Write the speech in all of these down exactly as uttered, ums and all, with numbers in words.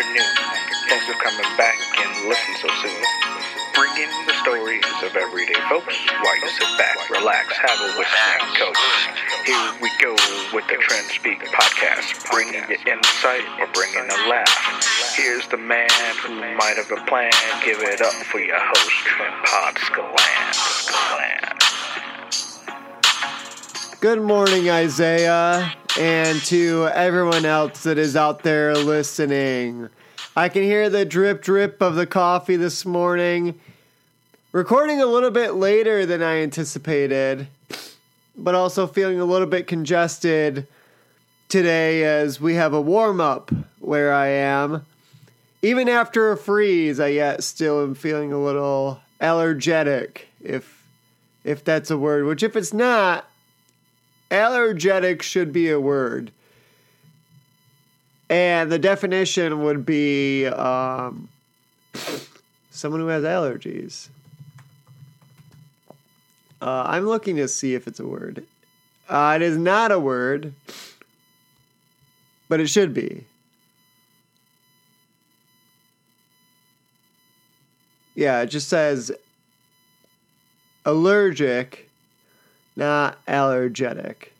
afternoon. Thanks for coming back and listening so soon. Bringing the stories of everyday folks while you sit back, relax, have a whiskey coach. Here we go with the Trend Speak podcast, bringing you insight or bringing a laugh. Here's the man who might have a plan. Give it up for your host, Trent Pod Scalan. Good morning, Isaiah, and to everyone else that is out there listening. I can hear the drip drip of the coffee this morning. Recording a little bit later than I anticipated, but also feeling a little bit congested today as we have a warm-up where I am. Even after a freeze, I yet still am feeling a little allergic, if if that's a word, which if it's not, allergetic should be a word. And the definition would be um, someone who has allergies. Uh, I'm looking to see if it's a word. Uh, it is not a word, but it should be. Yeah, it just says allergic, not allergetic.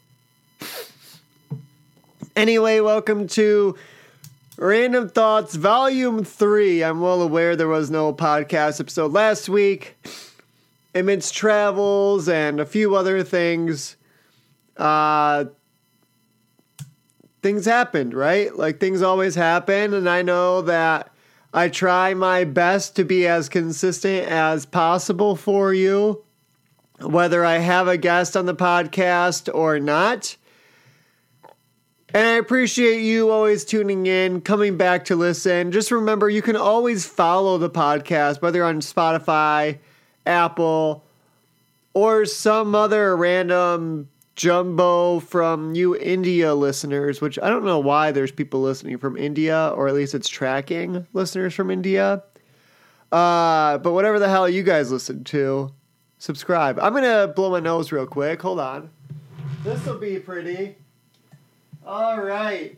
Anyway, welcome to Random Thoughts Volume three. I'm well aware there was no podcast episode last week. Amidst travels and a few other things, uh, things happened, right? Like, things always happen, and I know that I try my best to be as consistent as possible for you, whether I have a guest on the podcast or not. And I appreciate you always tuning in, coming back to listen. Just remember, you can always follow the podcast, whether on Spotify, Apple, or some other random jumbo from you India listeners, which I don't know why there's people listening from India, or at least it's tracking listeners from India. Uh, but whatever the hell you guys listen to, subscribe. I'm going to blow my nose real quick. Hold on. This will be pretty. All right.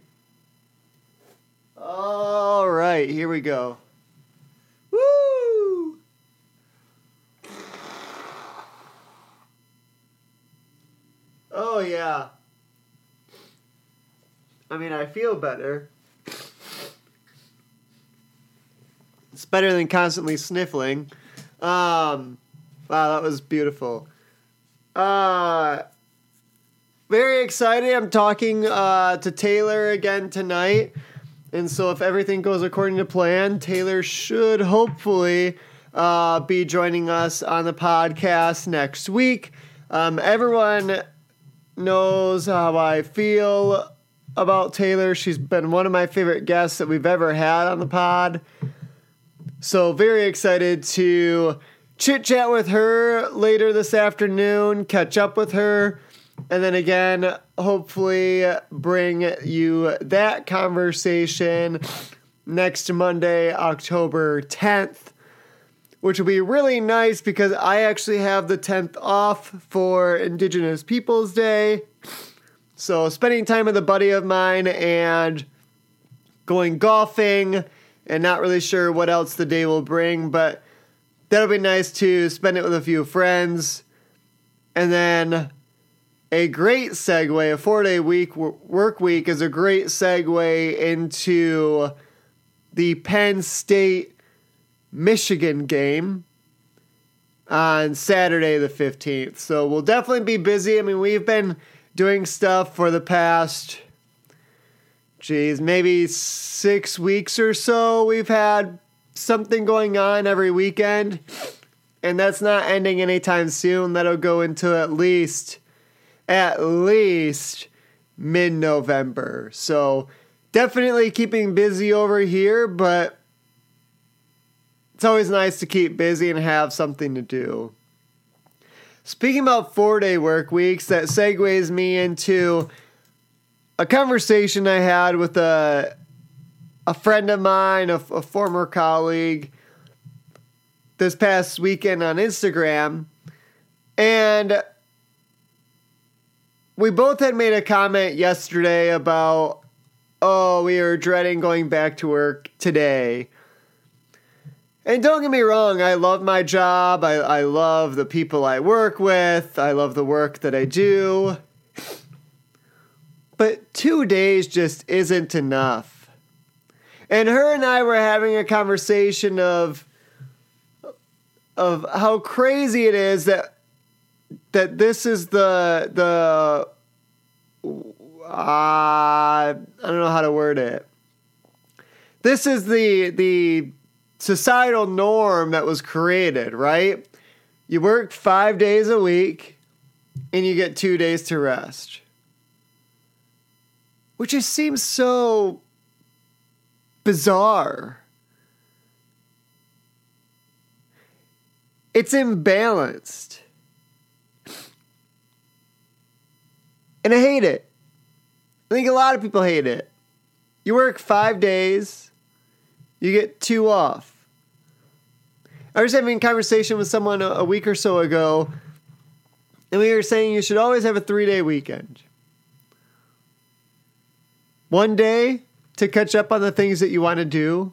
All right, here we go. Woo! Oh, yeah. I mean, I feel better. It's better than constantly sniffling. Um, wow, that was beautiful. Uh... Very excited. I'm talking uh, to Taylor again tonight. And so if everything goes according to plan, Taylor should hopefully uh, be joining us on the podcast next week. Um, everyone knows how I feel about Taylor. She's been one of my favorite guests that we've ever had on the pod. So very excited to chit-chat with her later this afternoon, catch up with her. And then again, hopefully bring you that conversation next Monday, October tenth, which will be really nice because I actually have the tenth off for Indigenous Peoples Day. So spending time with a buddy of mine and going golfing, and not really sure what else the day will bring, but that'll be nice to spend it with a few friends. And then a great segue, a four-day week work week is a great segue into the Penn State-Michigan game on Saturday the fifteenth. So we'll definitely be busy. I mean, we've been doing stuff for the past, geez, maybe six weeks or so. We've had something going on every weekend, and that's not ending anytime soon. That'll go into at least... at least mid-November. So definitely keeping busy over here, but it's always nice to keep busy and have something to do. Speaking about four-day work weeks, that segues me into a conversation I had with a a friend of mine, a, a former colleague, this past weekend on Instagram. And we both had made a comment yesterday about oh, we are dreading going back to work today. And don't get me wrong, I love my job. I, I love the people I work with. I love the work that I do. But two days just isn't enough. And her and I were having a conversation of, of how crazy it is that that this is the the uh, I don't know how to word it. This is the the societal norm that was created, right? You work five days a week and you get two days to rest. Which just seems so bizarre. It's imbalanced. And I hate it. I think a lot of people hate it. You work five days, you get two off. I was having a conversation with someone a, a week or so ago, and we were saying you should always have a three-day weekend. One day to catch up on the things that you want to do.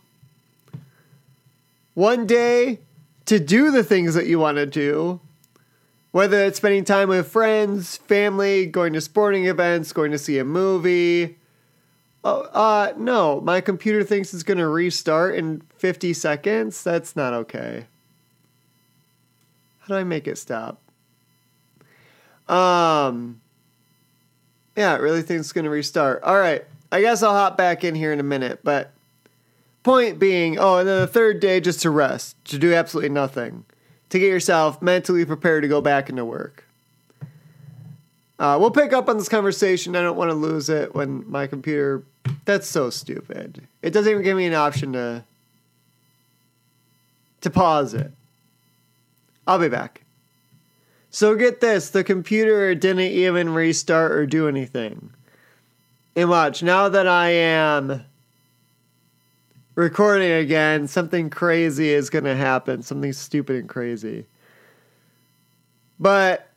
One day to do the things that you want to do. Whether it's spending time with friends, family, going to sporting events, going to see a movie. Oh, uh, no, my computer thinks it's going to restart in fifty seconds. That's not okay. How do I make it stop? Um, yeah, it really thinks it's going to restart. All right, I guess I'll hop back in here in a minute. But point being, oh, and then the third day just to rest, to do absolutely nothing. To get yourself mentally prepared to go back into work. Uh, we'll pick up on this conversation. I don't want to lose it when my computer... That's so stupid. It doesn't even give me an option to... to pause it. I'll be back. So get this. The computer didn't even restart or do anything. And watch. Now that I am... recording again, something crazy is going to happen. Something stupid and crazy. But,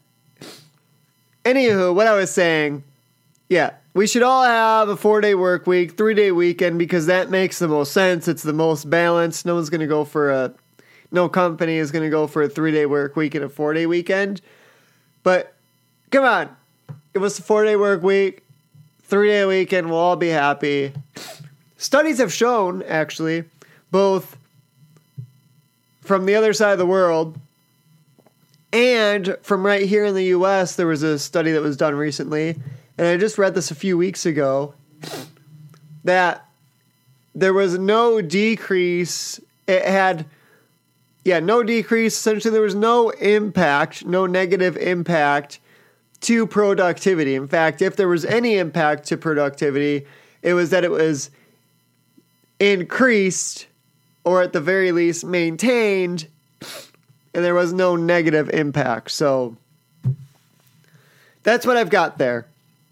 anywho, what I was saying, yeah, we should all have a four-day work week, three-day weekend, because that makes the most sense. It's the most balanced. No one's going to go for a, no company is going to go for a three-day work week and a four-day weekend. But, come on, give us a four-day work week, three-day weekend, we'll all be happy. Studies have shown, actually, both from the other side of the world and from right here in the U S, there was a study that was done recently, and I just read this a few weeks ago, that there was no decrease. It had, yeah, no decrease. Essentially, there was no impact, no negative impact to productivity. In fact, if there was any impact to productivity, it was that it was increased, or at the very least maintained, and there was no negative impact. So that's what I've got there.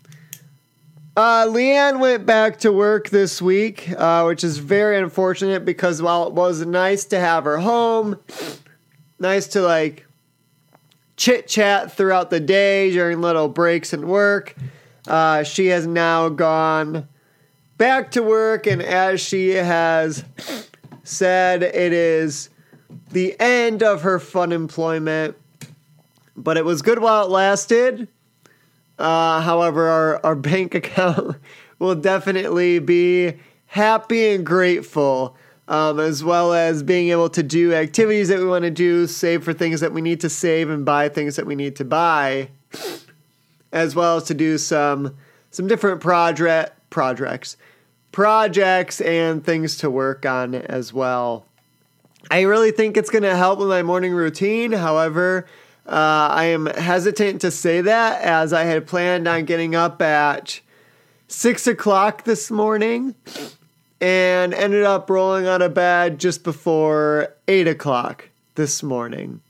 Uh, Leanne went back to work this week, uh, which is very unfortunate because while it was nice to have her home, nice to like chit chat throughout the day during little breaks in work, uh, she has now gone back to work, and as she has said, it is the end of her fun employment, but it was good while it lasted. Uh, however, our, our bank account will definitely be happy and grateful, um, as well as being able to do activities that we want to do, save for things that we need to save, and buy things that we need to buy, as well as to do some some different project projects. projects and things to work on as well. I really think it's going to help with my morning routine. However, uh, I am hesitant to say that, as I had planned on getting up at six o'clock this morning and ended up rolling out of bed just before eight o'clock this morning.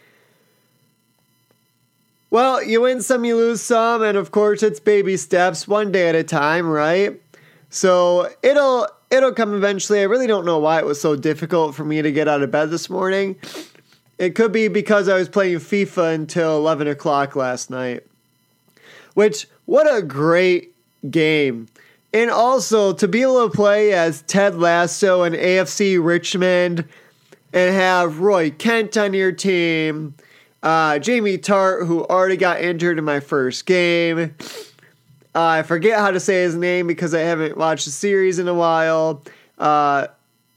Well, you win some, you lose some, and of course it's baby steps, one day at a time, right? So it'll it'll come eventually. I really don't know why it was so difficult for me to get out of bed this morning. It could be because I was playing FIFA until eleven o'clock last night. Which, what a great game. And also, to be able to play as Ted Lasso in A F C Richmond and have Roy Kent on your team, uh, Jamie Tart, who already got injured in my first game. Uh, I forget how to say his name because I haven't watched the series in a while. Uh,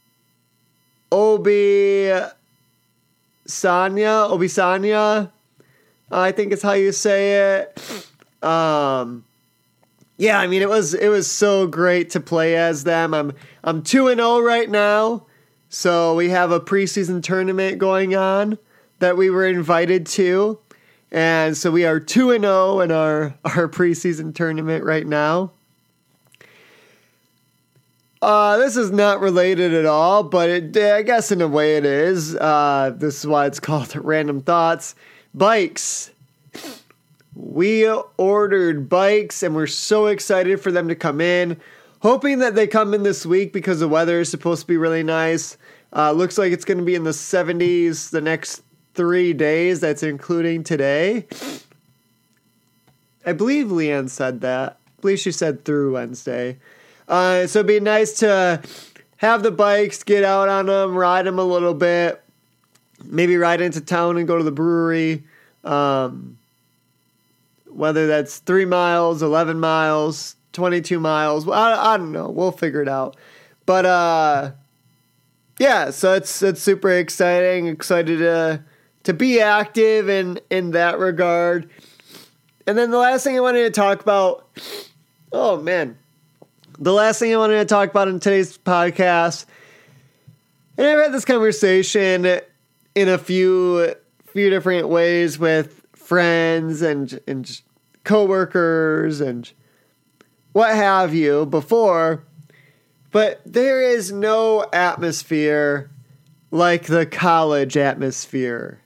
Obi Sanya, Obi Sanya, I think is how you say it. Um, yeah, I mean it was it was so great to play as them. I'm I'm two and zero right now, so we have a preseason tournament going on that we were invited to, and so we are two and zero in our our preseason tournament right now. Uh, this is not related at all, but it, I guess in a way it is. Uh, this is why it's called Random Thoughts. Bikes. We ordered bikes, and we're so excited for them to come in. Hoping that they come in this week because the weather is supposed to be really nice. Uh, looks like it's going to be in the seventies the next three days. That's including today. I believe Leanne said that. I believe she said through Wednesday. Uh, so it'd be nice to have the bikes, get out on them, ride them a little bit, maybe ride into town and go to the brewery. Um, whether that's three miles, eleven miles, twenty-two miles, well, I, I don't know. We'll figure it out. But uh, yeah, so it's it's super exciting. Excited to to be active in in that regard. And then the last thing I wanted to talk about. Oh man. The last thing I wanted to talk about in today's podcast, and I've had this conversation in a few few different ways with friends and and coworkers and what have you before, but there is no atmosphere like the college atmosphere.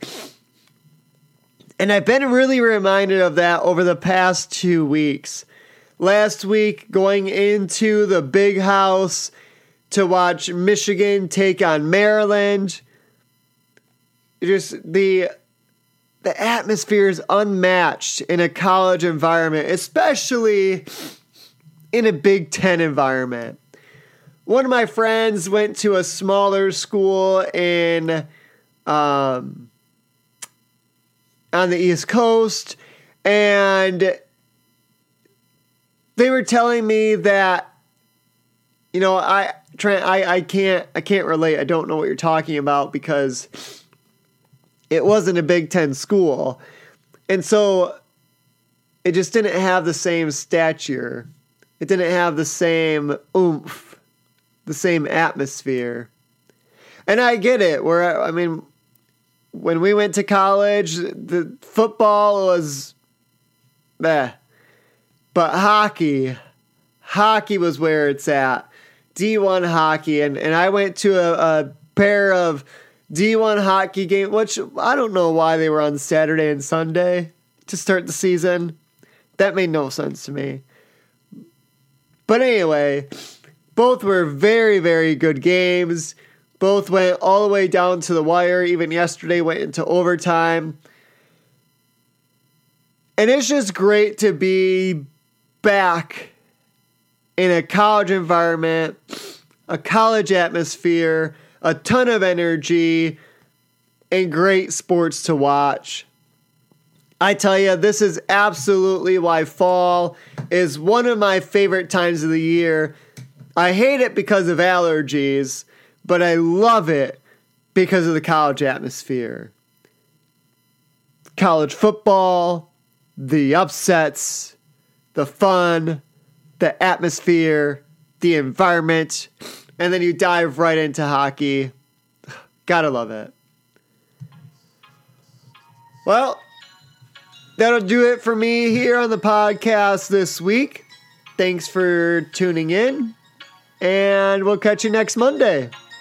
And I've been really reminded of that over the past two weeks. Last week, going into the big house to watch Michigan take on Maryland. Just the the atmosphere is unmatched in a college environment, especially in a Big Ten environment. One of my friends went to a smaller school in um, on the East Coast, and they were telling me that, you know, I Trent, I, I can't I can't relate. I don't know what you're talking about because it wasn't a Big Ten school. And so it just didn't have the same stature. It didn't have the same oomph, the same atmosphere. And I get it. Where I mean, when we went to college, the football was meh. But hockey, hockey was where it's at. D one hockey. And, and I went to a, a pair of D one hockey games, which I don't know why they were on Saturday and Sunday to start the season. That made no sense to me. But anyway, both were very, very good games. Both went all the way down to the wire. Even yesterday went into overtime. And it's just great to be back in a college environment, a college atmosphere, a ton of energy, and great sports to watch. I tell you, this is absolutely why fall is one of my favorite times of the year. I hate it because of allergies, but I love it because of the college atmosphere. College football, the upsets, the fun, the atmosphere, the environment, and then you dive right into hockey. Gotta love it. Well, that'll do it for me here on the podcast this week. Thanks for tuning in, and we'll catch you next Monday.